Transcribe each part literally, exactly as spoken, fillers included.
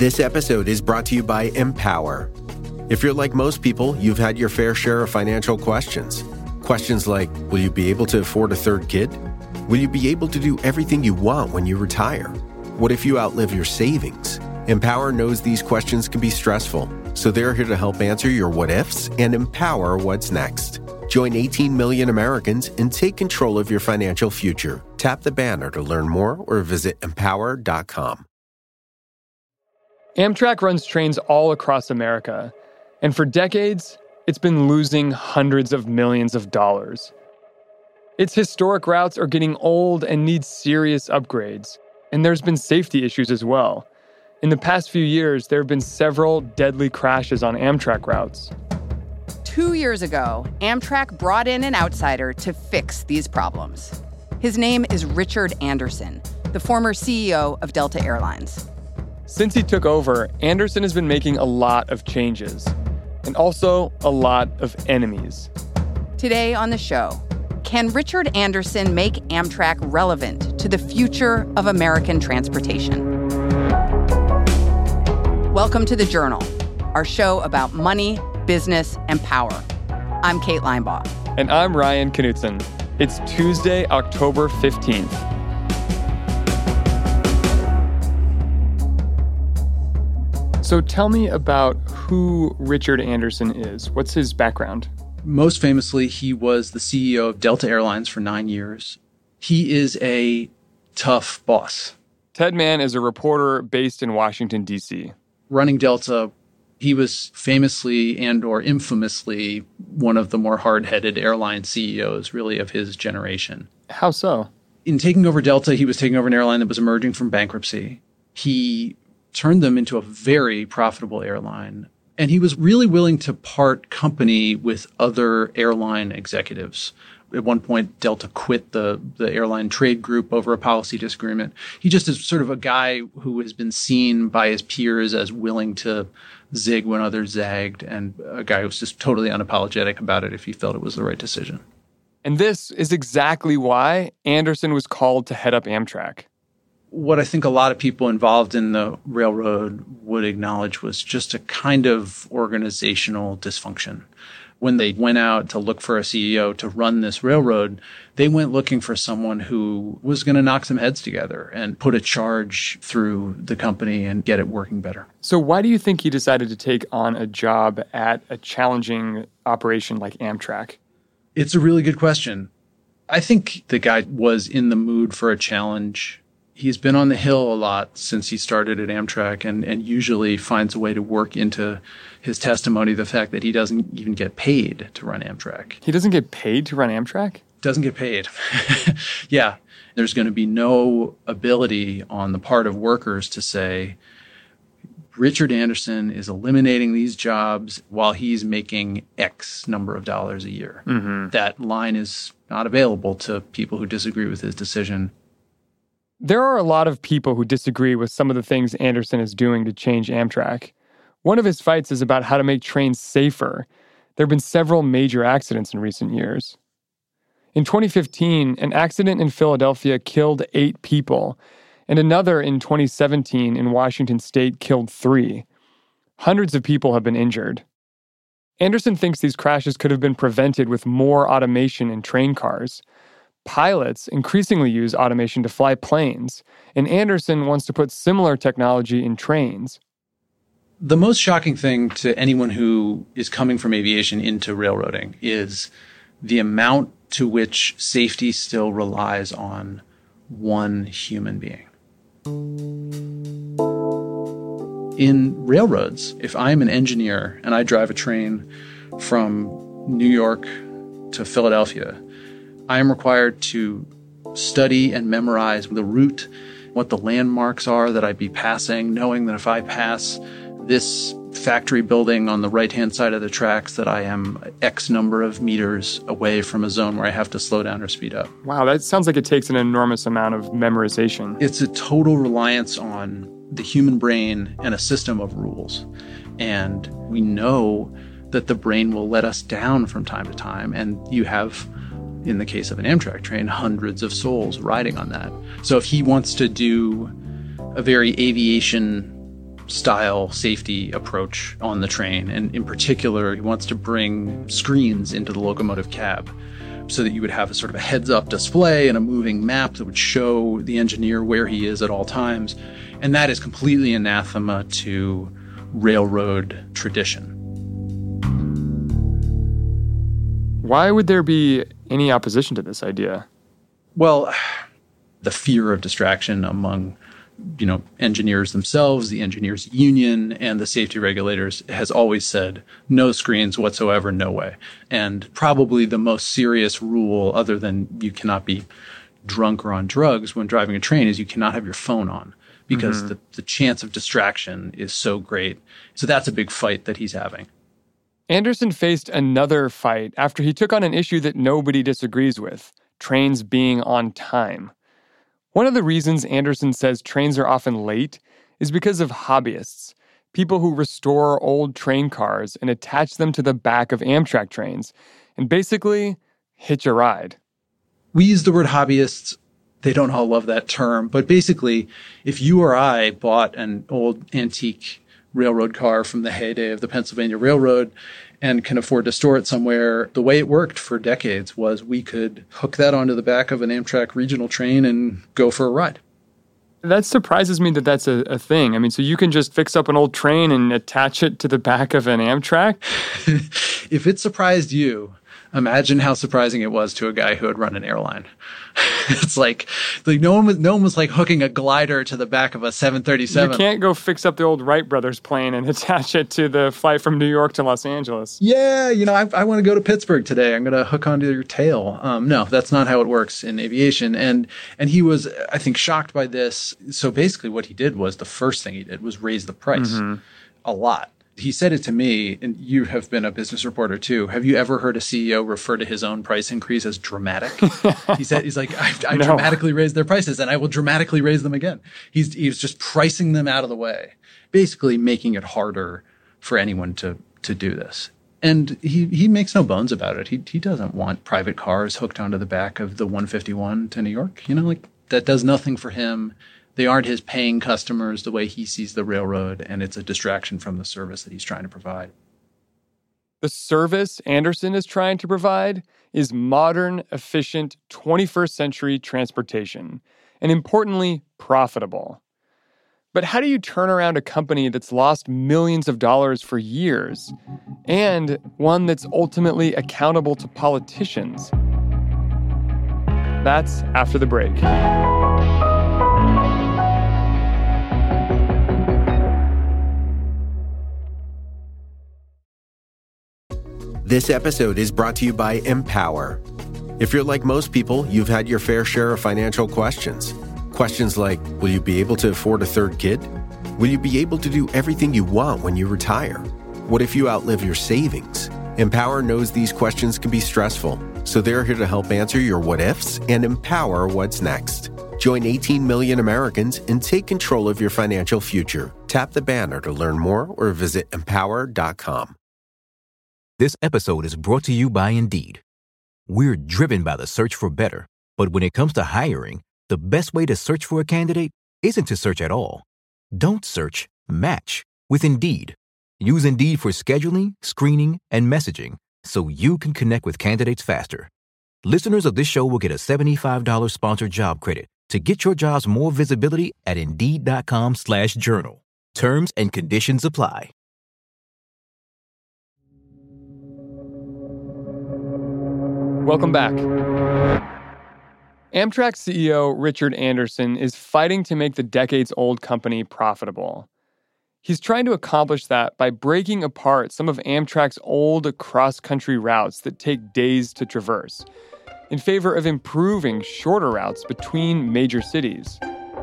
This episode is brought to you by Empower. If you're like most people, you've had your fair share of financial questions. Questions like, will you be able to afford a third kid? Will you be able to do everything you want when you retire? What if you outlive your savings? Empower knows these questions can be stressful, so they're here to help answer your what-ifs and empower what's next. Join eighteen million Americans and take control of your financial future. Tap the banner to learn more or visit empower dot com. Amtrak runs trains all across America, and for decades, it's been losing hundreds of millions of dollars. Its historic routes are getting old and need serious upgrades, and there's been safety issues as well. In the past few years, there have been several deadly crashes on Amtrak routes. Two years ago, Amtrak brought in an outsider to fix these problems. His name is Richard Anderson, the former C E O of Delta Airlines. Since he took over, Anderson has been making a lot of changes, and also a lot of enemies. Today on the show, can Richard Anderson make Amtrak relevant to the future of American transportation? Welcome to The Journal, our show about money, business, and power. I'm Kate Linebaugh. And I'm Ryan Knutson. It's Tuesday, October fifteenth. So tell me about who Richard Anderson is. What's his background? Most famously, he was the C E O of Delta Airlines for nine years. He is a tough boss. Ted Mann is a reporter based in Washington, D C. Running Delta, he was famously and or infamously one of the more hard-headed airline C E Os, really, of his generation. How so? In taking over Delta, he was taking over an airline that was emerging from bankruptcy. He turned them into a very profitable airline. And he was really willing to part company with other airline executives. At one point, Delta quit the, the airline trade group over a policy disagreement. He just is sort of a guy who has been seen by his peers as willing to zig when others zagged, and a guy who was just totally unapologetic about it if he felt it was the right decision. And this is exactly why Anderson was called to head up Amtrak. What I think a lot of people involved in the railroad would acknowledge was just a kind of organizational dysfunction. When they went out to look for a C E O to run this railroad, they went looking for someone who was going to knock some heads together and put a charge through the company and get it working better. So why do you think he decided to take on a job at a challenging operation like Amtrak? It's a really good question. I think the guy was in the mood for a challenge. He's been on the Hill a lot since he started at Amtrak and, and usually finds a way to work into his testimony the fact that he doesn't even get paid to run Amtrak. He doesn't get paid to run Amtrak? Doesn't get paid. Yeah. There's going to be no ability on the part of workers to say, Richard Anderson is eliminating these jobs while he's making X number of dollars a year. Mm-hmm. That line is not available to people who disagree with his decision. There are a lot of people who disagree with some of the things Anderson is doing to change Amtrak. One of his fights is about how to make trains safer. There have been several major accidents in recent years. In twenty fifteen, an accident in Philadelphia killed eight people, and another in twenty seventeen in Washington state killed three. Hundreds of people have been injured. Anderson thinks these crashes could have been prevented with more automation in train cars. Pilots increasingly use automation to fly planes, and Anderson wants to put similar technology in trains. The most shocking thing to anyone who is coming from aviation into railroading is the amount to which safety still relies on one human being. In railroads, if I'm an engineer and I drive a train from New York to Philadelphia, I am required to study and memorize the route, what the landmarks are that I'd be passing, knowing that if I pass this factory building on the right-hand side of the tracks, that I am X number of meters away from a zone where I have to slow down or speed up. Wow, that sounds like it takes an enormous amount of memorization. It's a total reliance on the human brain and a system of rules. And we know that the brain will let us down from time to time, and you have, in the case of an Amtrak train, hundreds of souls riding on that. So if he wants to do a very aviation style safety approach on the train. And in particular, he wants to bring screens into the locomotive cab so that you would have a sort of a heads-up display and a moving map that would show the engineer where he is at all times. And that is completely anathema to railroad tradition. Why would there be any opposition to this idea? Well, the fear of distraction among, you know, engineers themselves, the engineers union, and the safety regulators has always said no screens whatsoever, no way. And probably the most serious rule, other than you cannot be drunk or on drugs when driving a train, is you cannot have your phone on, because mm-hmm. the, the chance of distraction is so great. So that's a big fight that he's having. Anderson faced another fight after he took on an issue that nobody disagrees with: trains being on time. One of the reasons Anderson says trains are often late is because of hobbyists, people who restore old train cars and attach them to the back of Amtrak trains and basically hitch a ride. We use the word hobbyists. They don't all love that term. But basically, if you or I bought an old antique railroad car from the heyday of the Pennsylvania Railroad and can afford to store it somewhere, the way it worked for decades was we could hook that onto the back of an Amtrak regional train and go for a ride. That surprises me that that's a, a thing. I mean, so you can just fix up an old train and attach it to the back of an Amtrak? If it surprised you, imagine how surprising it was to a guy who had run an airline. It's like, like no one was, no one was like hooking a glider to the back of a seven thirty-seven. You can't go fix up the old Wright brothers plane and attach it to the flight from New York to Los Angeles. Yeah, you know, I, I want to go to Pittsburgh today. I'm going to hook onto your tail. Um, no, that's not how it works in aviation. And and he was, I think, shocked by this. So basically what he did was, the first thing he did was raise the price mm-hmm. a lot. He said it to me, and you have been a business reporter too. Have you ever heard a C E O refer to his own price increase as dramatic? He said, he's like, I, I no. dramatically raised their prices and I will dramatically raise them again. He's, he's just pricing them out of the way, basically making it harder for anyone to, to do this. And he, he makes no bones about it. He, he doesn't want private cars hooked onto the back of the one fifty-one to New York. You know, like that does nothing for him. They aren't his paying customers the way he sees the railroad, and it's a distraction from the service that he's trying to provide. The service Anderson is trying to provide is modern, efficient, twenty-first century transportation, and importantly, profitable. But how do you turn around a company that's lost millions of dollars for years, and one that's ultimately accountable to politicians? That's after the break. This episode is brought to you by Empower. If you're like most people, you've had your fair share of financial questions. Questions like, will you be able to afford a third kid? Will you be able to do everything you want when you retire? What if you outlive your savings? Empower knows these questions can be stressful, so they're here to help answer your what-ifs and empower what's next. Join eighteen million Americans and take control of your financial future. Tap the banner to learn more or visit empower dot com. This episode is brought to you by Indeed. We're driven by the search for better, but when it comes to hiring, the best way to search for a candidate isn't to search at all. Don't search, match with Indeed. Use Indeed for scheduling, screening, and messaging so you can connect with candidates faster. Listeners of this show will get a seventy-five dollars sponsored job credit to get your jobs more visibility at Indeed.com slash journal. Terms and conditions apply. Welcome back. Amtrak C E O Richard Anderson is fighting to make the decades-old company profitable. He's trying to accomplish that by breaking apart some of Amtrak's old cross-country routes that take days to traverse, in favor of improving shorter routes between major cities.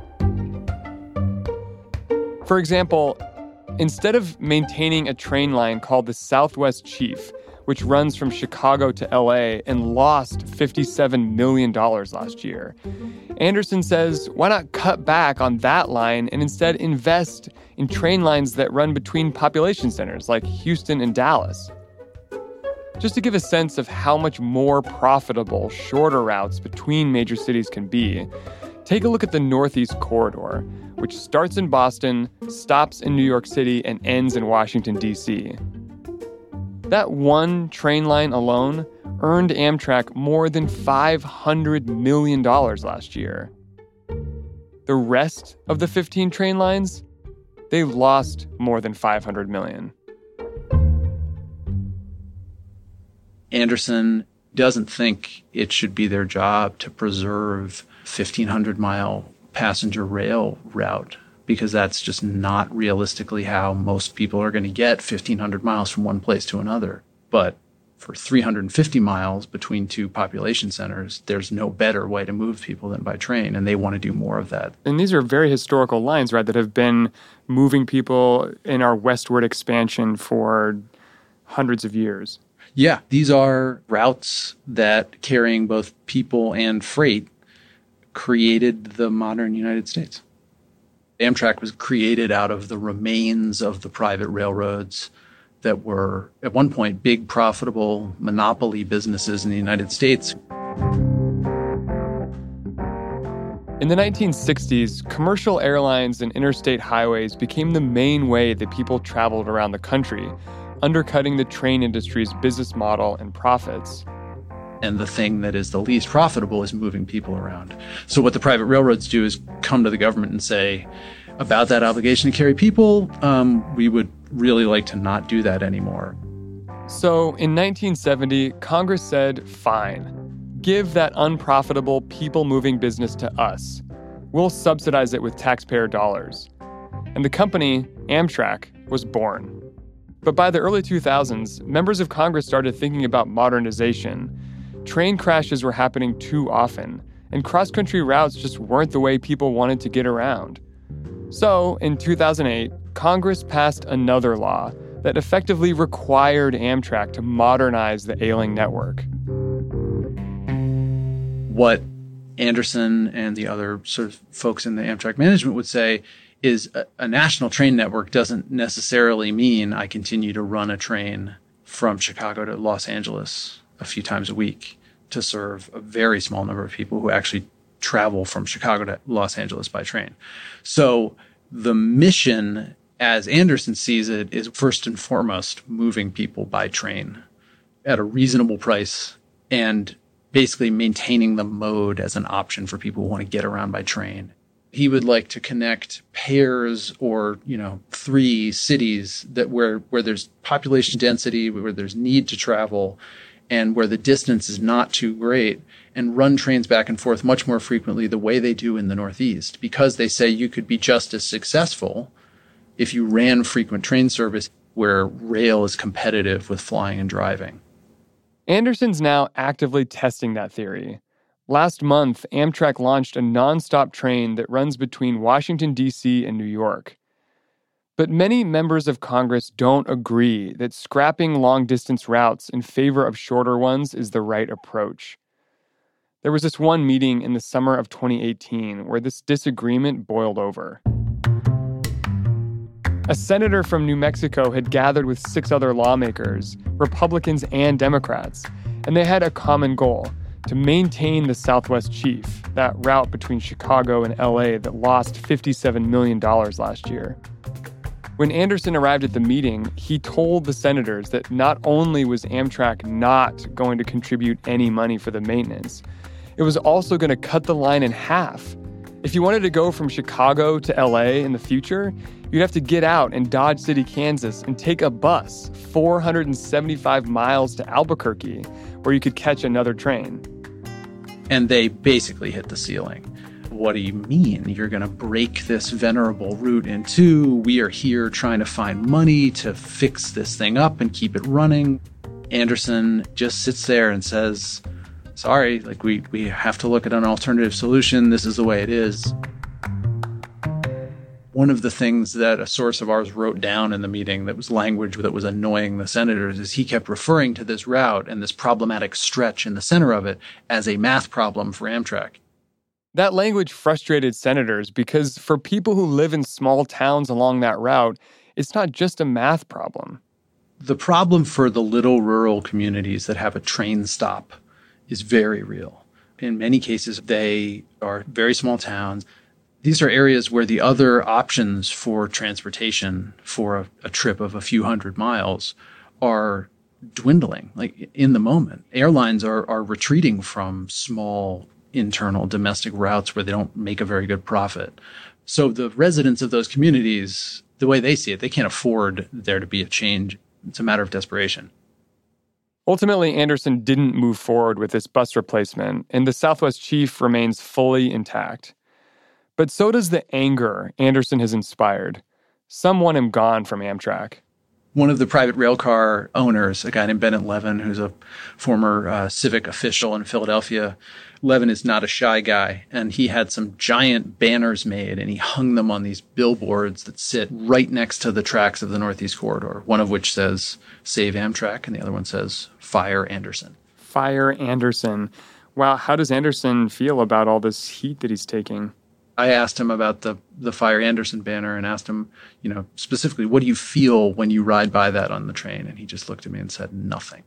For example, instead of maintaining a train line called the Southwest Chief, which runs from Chicago to L A and lost fifty-seven million dollars last year, Anderson says, why not cut back on that line and instead invest in train lines that run between population centers like Houston and Dallas? Just to give a sense of how much more profitable shorter routes between major cities can be, Take a look at the Northeast Corridor, which starts in Boston, stops in New York City, and ends in Washington, D C. That one train line alone earned Amtrak more than five hundred million dollars last year. The rest of the fifteen train lines, they lost more than five hundred million dollars. Anderson doesn't think it should be their job to preserve fifteen hundred mile passenger rail route, because that's just not realistically how most people are going to get fifteen hundred miles from one place to another. But for three hundred fifty miles between two population centers, there's no better way to move people than by train, and they want to do more of that. And these are very historical lines, right, that have been moving people in our westward expansion for hundreds of years. Yeah, these are routes that, carrying both people and freight, created the modern United States. Amtrak was created out of the remains of the private railroads that were, at one point, big, profitable monopoly businesses in the United States. In the nineteen sixties, commercial airlines and interstate highways became the main way that people traveled around the country, undercutting the train industry's business model and profits. And the thing that is the least profitable is moving people around. So what the private railroads do is come to the government and say, about that obligation to carry people, um, we would really like to not do that anymore. So in nineteen seventy, Congress said, fine, give that unprofitable people-moving business to us. We'll subsidize it with taxpayer dollars. And the company, Amtrak, was born. But by the early two thousands, members of Congress started thinking about modernization. Train crashes were happening too often, and cross-country routes just weren't the way people wanted to get around. So, in two thousand eight, Congress passed another law that effectively required Amtrak to modernize the ailing network. What Anderson and the other sort of folks in the Amtrak management would say is a, a national train network doesn't necessarily mean I continue to run a train from Chicago to Los Angeles a few times a week to serve a very small number of people who actually travel from Chicago to Los Angeles by train. So the mission, as Anderson sees it, is first and foremost moving people by train at a reasonable price and basically maintaining the mode as an option for people who want to get around by train. He would like to connect pairs or, you know, three cities that where where there's population density, where there's need to travel, and where the distance is not too great, and run trains back and forth much more frequently the way they do in the Northeast, because they say you could be just as successful if you ran frequent train service where rail is competitive with flying and driving. Anderson's now actively testing that theory. Last month, Amtrak launched a nonstop train that runs between Washington, D C and New York. But many members of Congress don't agree that scrapping long-distance routes in favor of shorter ones is the right approach. There was this one meeting in the summer of twenty eighteen where this disagreement boiled over. A senator from New Mexico had gathered with six other lawmakers, Republicans and Democrats, and they had a common goal: to maintain the Southwest Chief, that route between Chicago and L A that lost fifty-seven million dollars last year. When Anderson arrived at the meeting, he told the senators that not only was Amtrak not going to contribute any money for the maintenance, it was also going to cut the line in half. If you wanted to go from Chicago to L A in the future, you'd have to get out in Dodge City, Kansas, and take a bus four hundred seventy-five miles to Albuquerque, where you could catch another train. And they basically hit the ceiling. What do you mean? You're going to break this venerable route in two? We are here trying to find money to fix this thing up and keep it running. Anderson just sits there and says, sorry, like we, we have to look at an alternative solution. This is the way it is. One of the things that a source of ours wrote down in the meeting that was language that was annoying the senators is he kept referring to this route and this problematic stretch in the center of it as a math problem for Amtrak. That language frustrated senators because for people who live in small towns along that route, it's not just a math problem. The problem for the little rural communities that have a train stop is very real. In many cases, they are very small towns. These are areas where the other options for transportation for a, a trip of a few hundred miles are dwindling, like in the moment. Airlines are, are retreating from small internal domestic routes where they don't make a very good profit. So the residents of those communities, the way they see it, they can't afford there to be a change. It's a matter of desperation. Ultimately, Anderson didn't move forward with this bus replacement, and the Southwest chief remains fully intact. But so does the anger Anderson has inspired. Some want him gone from Amtrak. One of the private railcar owners, a guy named Bennett Levin, who's a former uh, civic official in Philadelphia. Levin is not a shy guy, and he had some giant banners made, and he hung them on these billboards that sit right next to the tracks of the Northeast Corridor, one of which says, Save Amtrak, and the other one says, Fire Anderson. Fire Anderson. Wow, how does Anderson feel about all this heat that he's taking? I asked him about the, the Fire Anderson banner and asked him, you know, specifically, what do you feel when you ride by that on the train? And he just looked at me and said, nothing.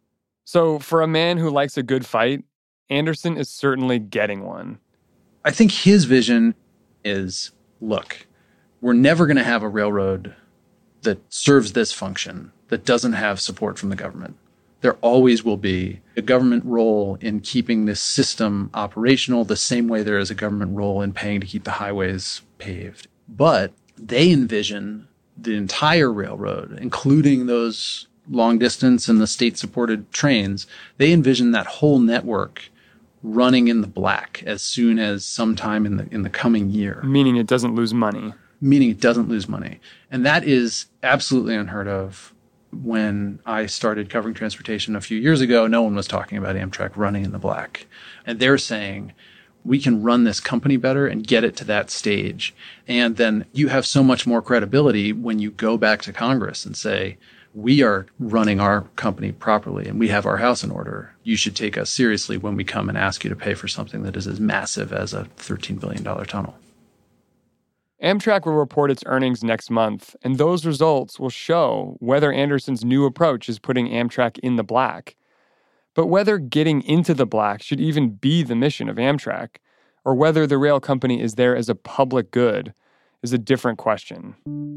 So for a man who likes a good fight, Anderson is certainly getting one. I think his vision is, look, we're never going to have a railroad that serves this function, that doesn't have support from the government. There always will be a government role in keeping this system operational the same way there is a government role in paying to keep the highways paved. But they envision the entire railroad, including those long distance and the state-supported trains, they envision that whole network running in the black as soon as sometime in the in the coming year. Meaning it doesn't lose money. Meaning it doesn't lose money. And that is absolutely unheard of. When I started covering transportation a few years ago, no one was talking about Amtrak running in the black. And they're saying, we can run this company better and get it to that stage. And then you have so much more credibility when you go back to Congress and say, we are running our company properly and we have our house in order. You should take us seriously when we come and ask you to pay for something that is as massive as a thirteen billion dollars tunnel. Amtrak will report its earnings next month, and those results will show whether Anderson's new approach is putting Amtrak in the black. But whether getting into the black should even be the mission of Amtrak, or whether the rail company is there as a public good, is a different question.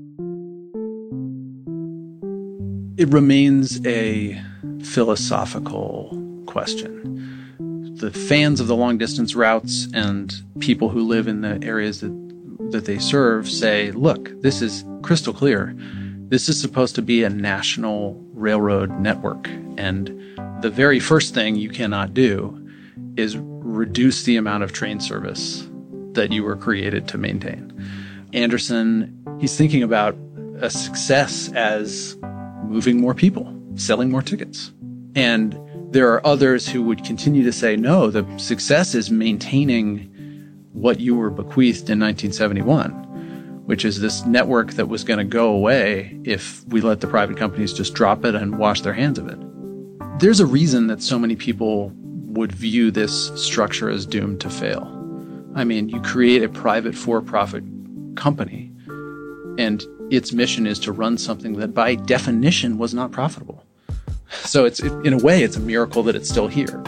It remains a philosophical question. The fans of the long-distance routes and people who live in the areas that that they serve say, look, this is crystal clear. This is supposed to be a national railroad network. And the very first thing you cannot do is reduce the amount of train service that you were created to maintain. Anderson, he's thinking about a success as moving more people, selling more tickets. And there are others who would continue to say, no, the success is maintaining what you were bequeathed in nineteen seventy-one, which is this network that was going to go away if we let the private companies just drop it and wash their hands of it. There's a reason that so many people would view this structure as doomed to fail. I mean, you create a private for-profit company, and its mission is to run something that by definition was not profitable. So it's it, in a way, it's a miracle that it's still here.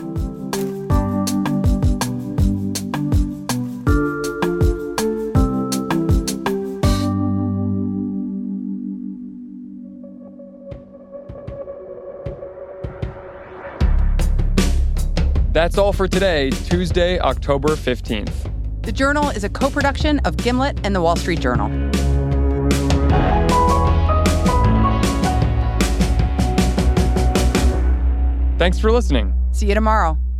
That's all for today, Tuesday, October fifteenth. The Journal is a co-production of Gimlet and The Wall Street Journal. Thanks for listening. See you tomorrow.